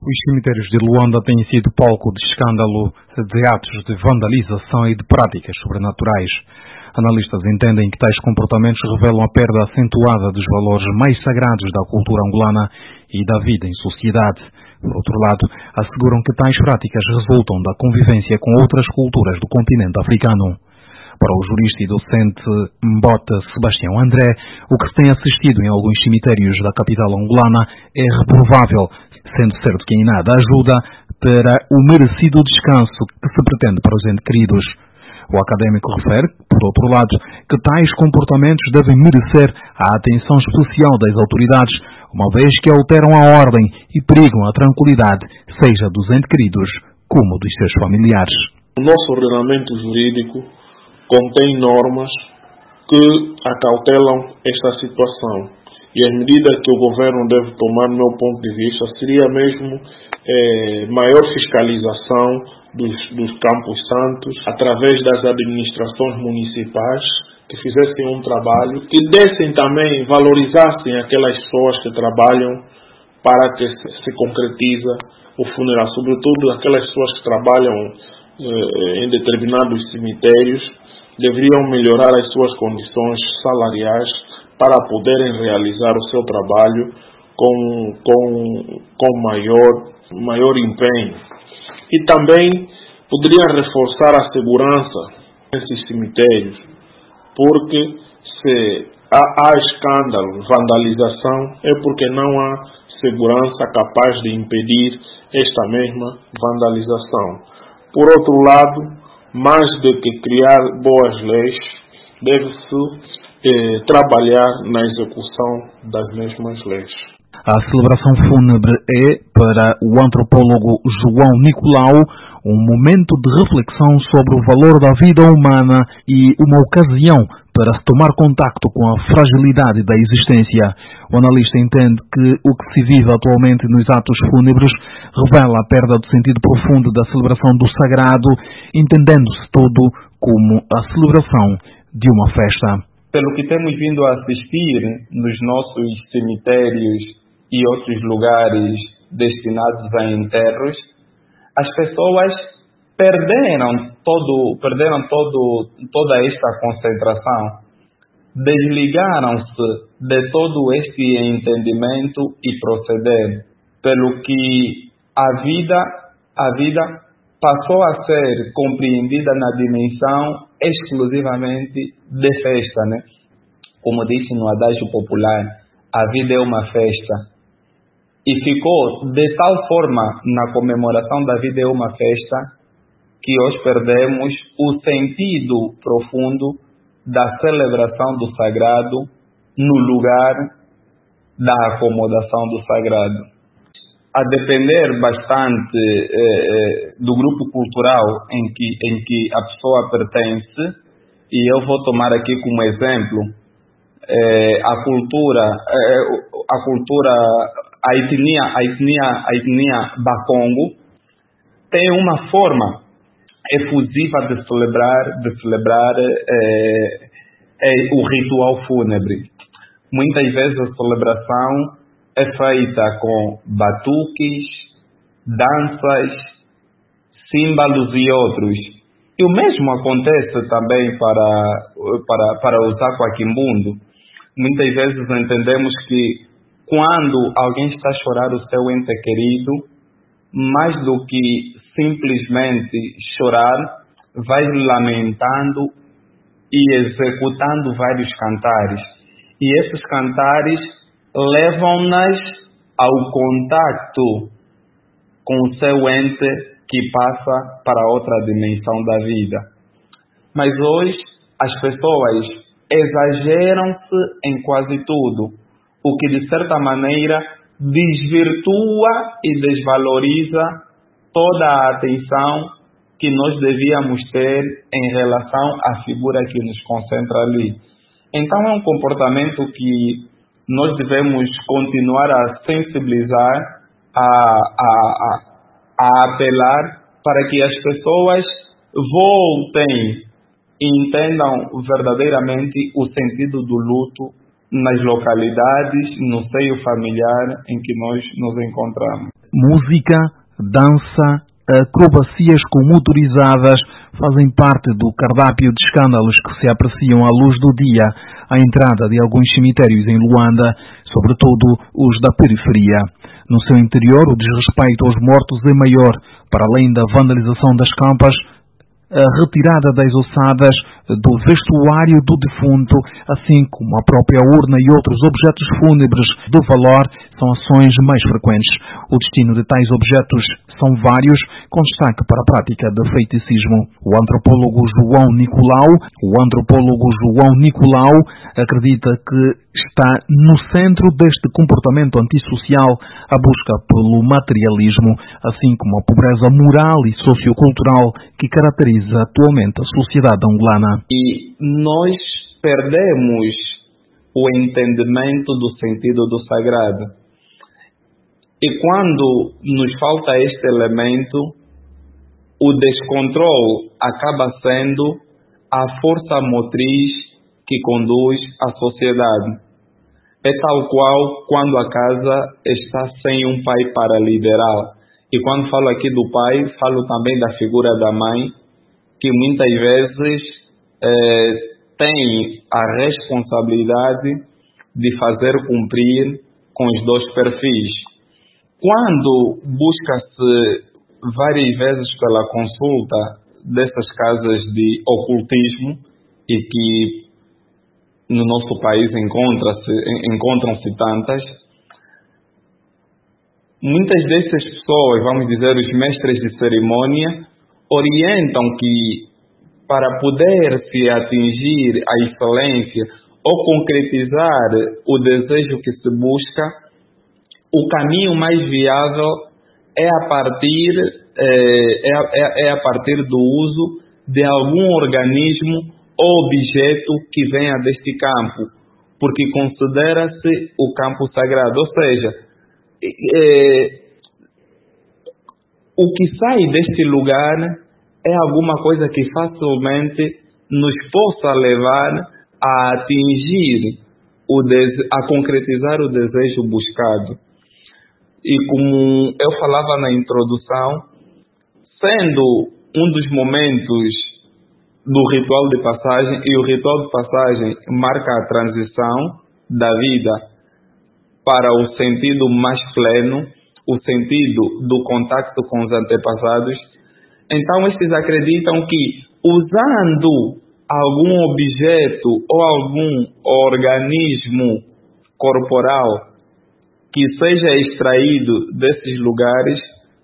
Os cemitérios de Luanda têm sido palco de escândalo de atos de vandalização e de práticas sobrenaturais. Analistas entendem que tais comportamentos revelam a perda acentuada dos valores mais sagrados da cultura angolana e da vida em sociedade. Por outro lado, asseguram que tais práticas resultam da convivência com outras culturas do continente africano. Para o jurista e docente Mbota Sebastião André, o que se tem assistido em alguns cemitérios da capital angolana é reprovável, sendo certo que em nada ajuda para o merecido descanso que se pretende para os entes queridos. O académico refere, por outro lado, que tais comportamentos devem merecer a atenção especial das autoridades, uma vez que alteram a ordem e perigam a tranquilidade, seja dos entes queridos como dos seus familiares. O nosso ordenamento jurídico contém normas que acautelam esta situação. E as medidas que o governo deve tomar, no meu ponto de vista, seria mesmo maior fiscalização dos campos santos, através das administrações municipais, que fizessem um trabalho, que dessem também, valorizassem aquelas pessoas que trabalham para que se concretize o funeral, sobretudo aquelas pessoas que trabalham em determinados cemitérios, deveriam melhorar as suas condições salariais para poderem realizar o seu trabalho com maior empenho. E também poderiam reforçar a segurança nesses cemitérios, porque se há escândalo, vandalização, é porque não há segurança capaz de impedir esta mesma vandalização. Por outro lado, mais do que criar boas leis, deve-se trabalhar na execução das mesmas leis. A celebração fúnebre é, para o antropólogo João Nicolau, um momento de reflexão sobre o valor da vida humana e uma ocasião para se tomar contacto com a fragilidade da existência. O analista entende que o que se vive atualmente nos atos fúnebres revela a perda do sentido profundo da celebração do sagrado, entendendo-se todo como a celebração de uma festa. Pelo que temos vindo a assistir nos nossos cemitérios e outros lugares destinados a enterros, as pessoas perderam toda esta concentração, desligaram-se de todo este entendimento e proceder, pelo que a vida passou a ser compreendida na dimensão exclusivamente de festa, né? Como disse no adágio popular, a vida é uma festa. E ficou de tal forma na comemoração da vida é uma festa que hoje perdemos o sentido profundo da celebração do sagrado no lugar da acomodação do sagrado. A depender bastante do grupo cultural em que a pessoa pertence, e eu vou tomar aqui como exemplo a etnia Bakongo, tem uma forma efusiva de celebrar o ritual fúnebre. Muitas vezes a celebração é feita com batuques, danças, símbolos e outros. E o mesmo acontece também para o Zacuaquimbundo. Muitas vezes entendemos que quando alguém está a chorar o seu ente querido, mais do que simplesmente chorar, vai lamentando e executando vários cantares. E esses cantares levam-nas ao contacto com o seu ente que passa para outra dimensão da vida. Mas hoje as pessoas exageram-se em quase tudo, o que de certa maneira desvirtua e desvaloriza toda a atenção que nós devíamos ter em relação à figura que nos concentra ali. Então é um comportamento que nós devemos continuar a sensibilizar, a apelar para que as pessoas voltem e entendam verdadeiramente o sentido do luto nas localidades, no seio familiar em que nós nos encontramos. Música, dança, acrobacias com motorizadas fazem parte do cardápio de escândalos que se apreciam à luz do dia à entrada de alguns cemitérios em Luanda, sobretudo os da periferia. No seu interior, o desrespeito aos mortos é maior, para além da vandalização das campas, a retirada das ossadas, do vestuário do defunto, assim como a própria urna e outros objetos fúnebres de valor, são ações mais frequentes. O destino de tais objetos são vários, com destaque para a prática de feiticismo. O antropólogo João Nicolau acredita que está no centro deste comportamento antissocial a busca pelo materialismo, assim como a pobreza moral e sociocultural que caracteriza atualmente a sociedade angolana. E nós perdemos o entendimento do sentido do sagrado. E quando nos falta este elemento, o descontrole acaba sendo a força motriz que conduz a sociedade. É tal qual quando a casa está sem um pai para liderar. E quando falo aqui do pai, falo também da figura da mãe, que muitas vezes tem a responsabilidade de fazer cumprir com os dois perfis. Quando busca-se várias vezes pela consulta dessas casas de ocultismo, e que no nosso país encontram-se tantas, muitas dessas pessoas, vamos dizer, os mestres de cerimônia, orientam que para poder se atingir a excelência ou concretizar o desejo que se busca, o caminho mais viável é a partir do uso de algum organismo ou objeto que venha deste campo, porque considera-se o campo sagrado. Ou seja, o que sai deste lugar é alguma coisa que facilmente nos possa levar a atingir, a concretizar o desejo buscado. E como eu falava na introdução, sendo um dos momentos do ritual de passagem, e o ritual de passagem marca a transição da vida para o sentido mais pleno, o sentido do contacto com os antepassados, então estes acreditam que usando algum objeto ou algum organismo corporal que seja extraído desses lugares,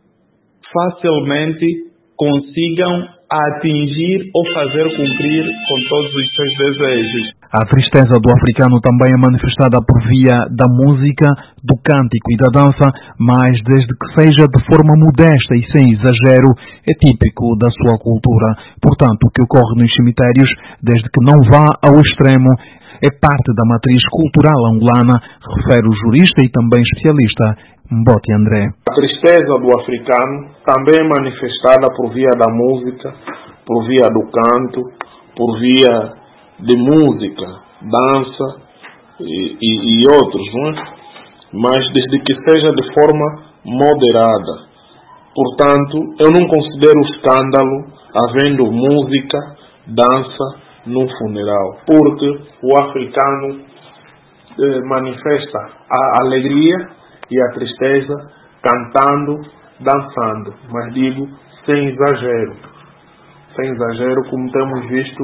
facilmente consigam atingir ou fazer cumprir com todos os seus desejos. A tristeza do africano também é manifestada por via da música, do cântico e da dança, mas desde que seja de forma modesta e sem exagero, é típico da sua cultura. Portanto, o que ocorre nos cemitérios, desde que não vá ao extremo, é parte da matriz cultural angolana, refere o jurista e também especialista Mbote André. A tristeza do africano também é manifestada por via da música, por via do canto, por via de música, dança e outros, não é? Mas desde que seja de forma moderada. Portanto, eu não considero escândalo havendo música, dança num funeral, porque o africano manifesta a alegria e a tristeza cantando, dançando, mas digo sem exagero. Sem exagero, como temos visto,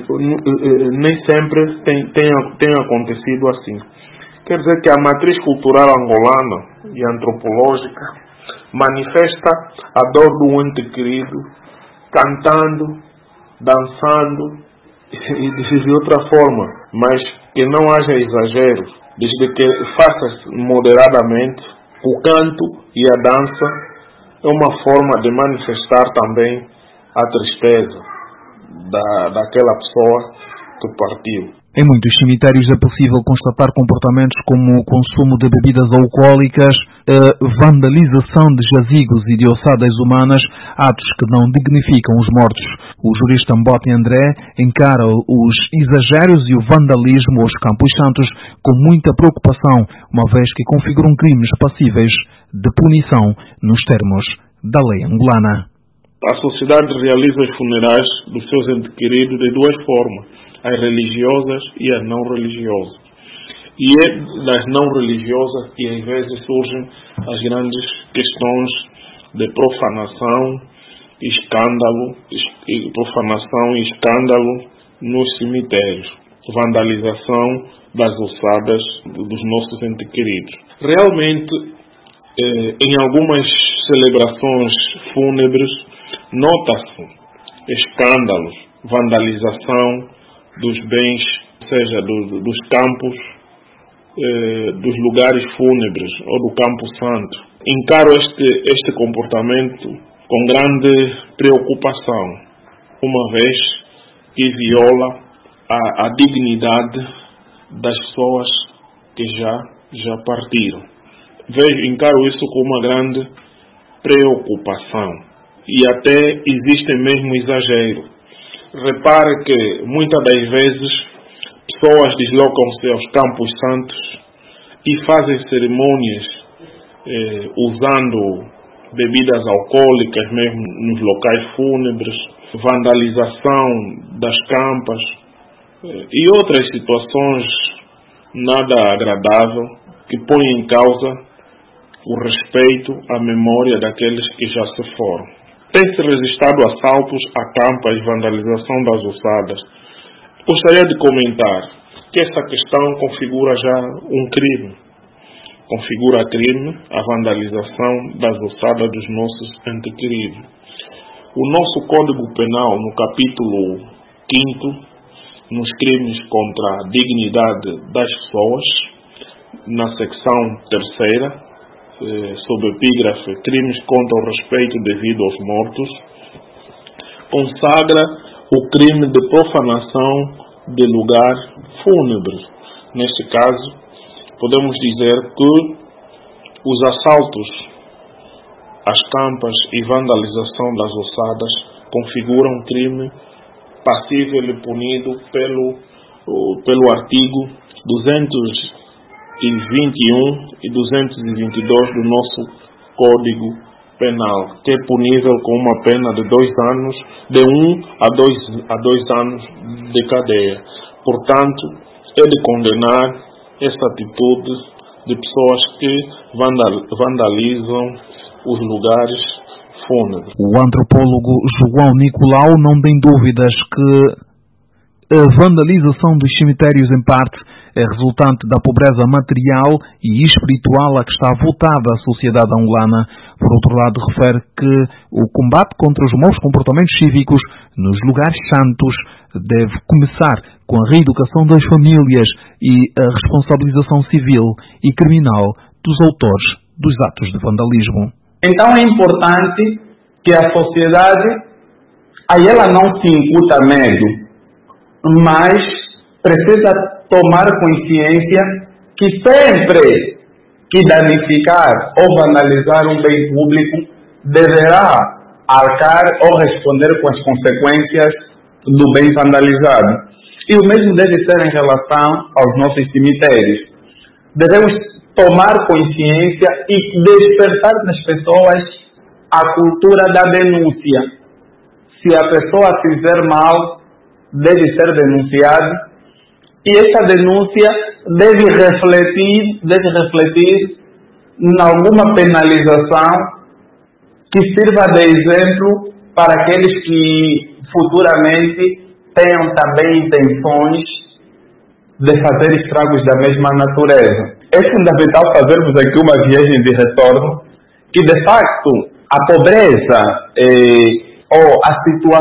nem sempre tem acontecido assim. Quer dizer que a matriz cultural angolana e antropológica manifesta a dor do ente querido, cantando, dançando e de outra forma, mas que não haja exagero, desde que faça-se moderadamente. O canto e a dança é uma forma de manifestar também a tristeza daquela pessoa que partiu. Em muitos cemitérios é possível constatar comportamentos como o consumo de bebidas alcoólicas, vandalização de jazigos e de ossadas humanas, atos que não dignificam os mortos. O jurista Mbote André encara os exageros e o vandalismo aos Campos Santos com muita preocupação, uma vez que configuram crimes passíveis de punição nos termos da lei angolana. A sociedade realiza os funerais dos seus entes queridos de duas formas, as religiosas e as não religiosas. E é das não religiosas que às vezes surgem as grandes questões de profanação e escândalo nos cemitérios, vandalização das ossadas dos nossos entes queridos. Realmente, em algumas celebrações fúnebres, nota-se escândalos, vandalização dos bens, seja dos campos, dos lugares fúnebres ou do campo santo. Encaro este comportamento com grande preocupação, uma vez que viola a dignidade das pessoas que já partiram. Encaro isso com uma grande preocupação e até existe mesmo exagero. Repare que muitas das vezes pessoas deslocam-se aos campos santos e fazem cerimônias usando bebidas alcoólicas mesmo nos locais fúnebres, vandalização das campas e outras situações nada agradável que põem em causa o respeito à memória daqueles que já se foram. Tem-se registrado assaltos a campas e vandalização das ossadas. Gostaria de comentar que essa questão configura já um crime. Configura crime a vandalização das ossadas dos nossos entes queridos. O nosso Código Penal, no capítulo 5, nos crimes contra a dignidade das pessoas, na secção 3ª, sob epígrafe Crimes contra o respeito devido aos mortos, consagra o crime de profanação de lugar fúnebre. Neste caso, podemos dizer que os assaltos às campas e vandalização das ossadas configuram crime passível e punido pelo artigo 221 e 222 do nosso Código Penal, que é punível com uma pena de 2 anos, de 1 a 2 anos de cadeia. Portanto, é de condenar essa atitude de pessoas que vandalizam os lugares fúnebres. O antropólogo João Nicolau não tem dúvidas que a vandalização dos cemitérios, em parte, é resultante da pobreza material e espiritual a que está voltada a sociedade angolana. Por outro lado, refere que o combate contra os maus comportamentos cívicos nos lugares santos deve começar com a reeducação das famílias e a responsabilização civil e criminal dos autores dos atos de vandalismo. Então é importante que a sociedade, aí ela não se incuta medo, mas precisa tomar consciência que sempre que danificar ou vandalizar um bem público deverá arcar ou responder com as consequências do bem vandalizado. E o mesmo deve ser em relação aos nossos cemitérios. Devemos tomar consciência e despertar nas pessoas a cultura da denúncia. Se a pessoa fizer mal, deve ser denunciado. E essa denúncia deve refletir em alguma penalização que sirva de exemplo para aqueles que futuramente tenham também intenções de fazer estragos da mesma natureza. É fundamental fazermos aqui uma viagem de retorno que, de facto, a pobreza ou a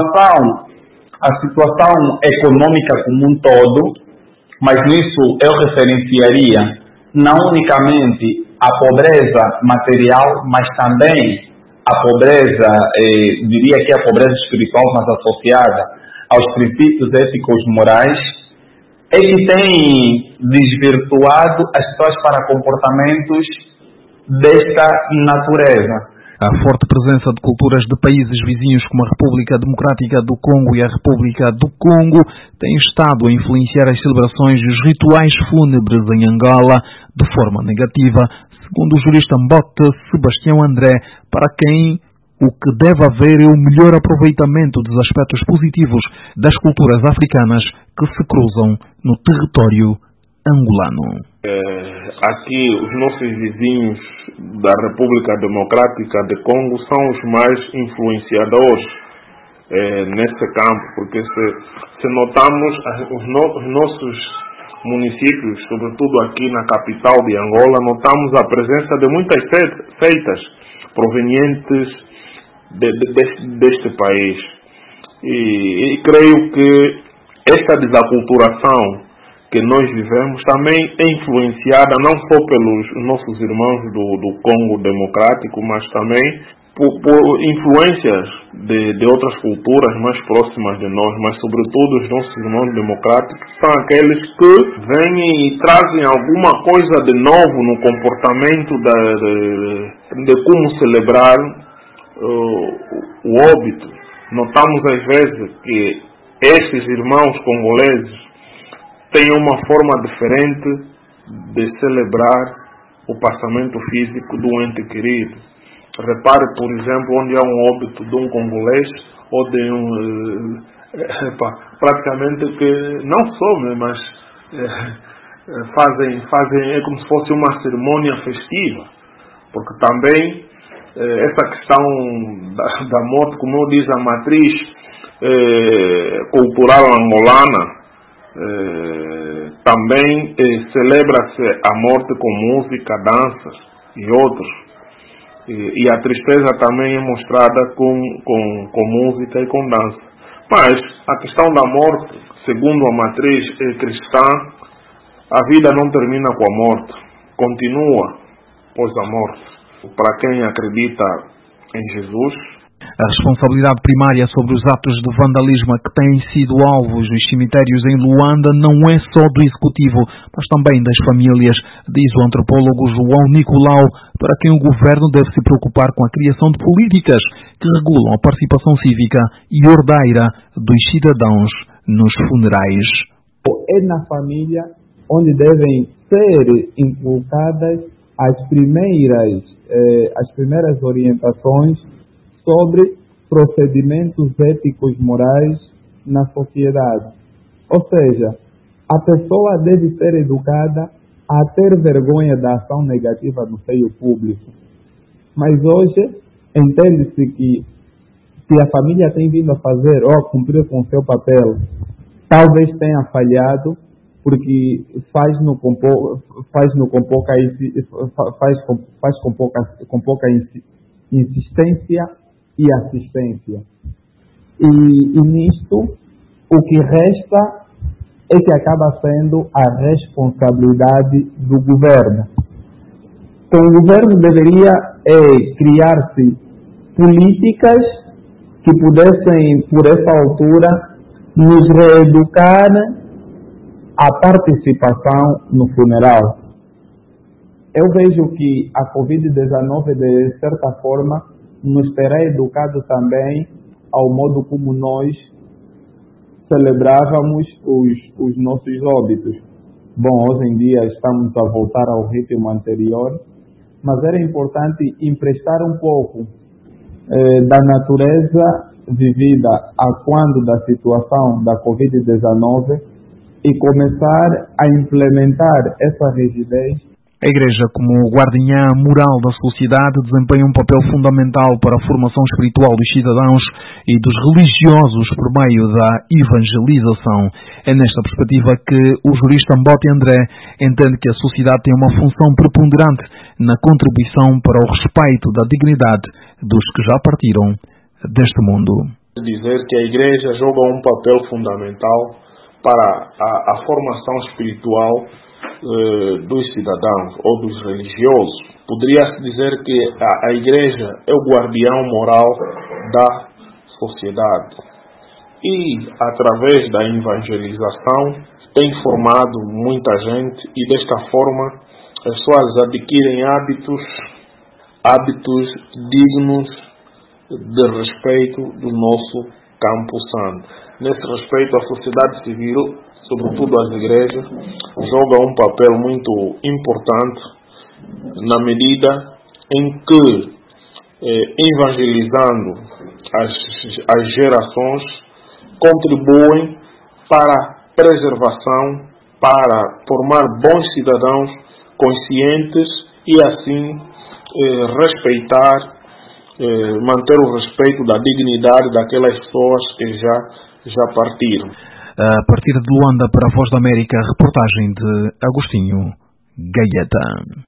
situação econômica como um todo, mas nisso eu referenciaria não unicamente a pobreza material, mas também a pobreza, diria que a pobreza espiritual, mas associada aos princípios éticos morais, é que tem desvirtuado as pessoas para comportamentos desta natureza. A forte presença de culturas de países vizinhos como a República Democrática do Congo e a República do Congo tem estado a influenciar as celebrações e os rituais fúnebres em Angola de forma negativa, segundo o jurista Mbote Sebastião André, para quem o que deve haver é o melhor aproveitamento dos aspectos positivos das culturas africanas que se cruzam no território angolano. Aqui, os nossos vizinhos da República Democrática de Congo são os mais influenciadores nesse campo, porque se notamos os nossos municípios, sobretudo aqui na capital de Angola, notamos a presença de muitas seitas provenientes deste país. E creio que esta desaculturação que nós vivemos também é influenciada não só pelos nossos irmãos do Congo Democrático, mas também por influências de outras culturas mais próximas de nós, mas sobretudo os nossos irmãos democráticos são aqueles que vêm e trazem alguma coisa de novo no comportamento de como celebrar o óbito. Notamos às vezes que esses irmãos congoleses têm uma forma diferente de celebrar o passamento físico do ente querido. Repare, por exemplo, onde há um óbito de um congolês ou de praticamente que não some, mas fazem é como se fosse uma cerimônia festiva, porque também essa questão da morte, como diz a matriz cultural angolana, também celebra-se a morte com música, danças e outros. E a tristeza também é mostrada com música e com dança. Mas a questão da morte, segundo a matriz cristã, a vida não termina com a morte, continua após a morte. Para quem acredita em Jesus, a responsabilidade primária sobre os atos de vandalismo que têm sido alvos dos cemitérios em Luanda não é só do Executivo, mas também das famílias, diz o antropólogo João Nicolau, para quem o governo deve se preocupar com a criação de políticas que regulam a participação cívica e ordeira dos cidadãos nos funerais. É na família onde devem ser inculcadas as primeiras orientações sobre procedimentos éticos morais na sociedade. Ou seja, a pessoa deve ser educada a ter vergonha da ação negativa no seio público. Mas hoje, entende-se que se a família tem vindo a fazer ou a cumprir com o seu papel, talvez tenha falhado, porque faz com pouca insistência e assistência. E nisto, o que resta é que acaba sendo a responsabilidade do governo. Então, o governo deveria criar-se políticas que pudessem, por essa altura, nos reeducar a participação no funeral. Eu vejo que a Covid-19, de certa forma, nos terá educado também ao modo como nós celebrávamos os nossos óbitos. Bom, hoje em dia estamos a voltar ao ritmo anterior, mas era importante emprestar um pouco da natureza vivida a quando da situação da Covid-19 e começar a implementar essa rigidez. A Igreja, como guardiã moral da sociedade, desempenha um papel fundamental para a formação espiritual dos cidadãos e dos religiosos por meio da evangelização. É nesta perspectiva que o jurista Mbote André entende que a sociedade tem uma função preponderante na contribuição para o respeito da dignidade dos que já partiram deste mundo. Dizer que a Igreja joga um papel fundamental para a formação espiritual dos cidadãos ou dos religiosos. Poderia-se dizer que a Igreja é o guardião moral da sociedade e, através da evangelização, tem formado muita gente e, desta forma, as pessoas adquirem hábitos dignos de respeito do nosso campo santo. Nesse respeito, a sociedade civil, sobretudo as igrejas, joga um papel muito importante na medida em que, evangelizando as gerações, contribuem para a preservação, para formar bons cidadãos conscientes e assim respeitar, manter o respeito da dignidade daquelas pessoas que já partiram. A partir de Luanda para a Voz da América, reportagem de Agostinho Gaeta.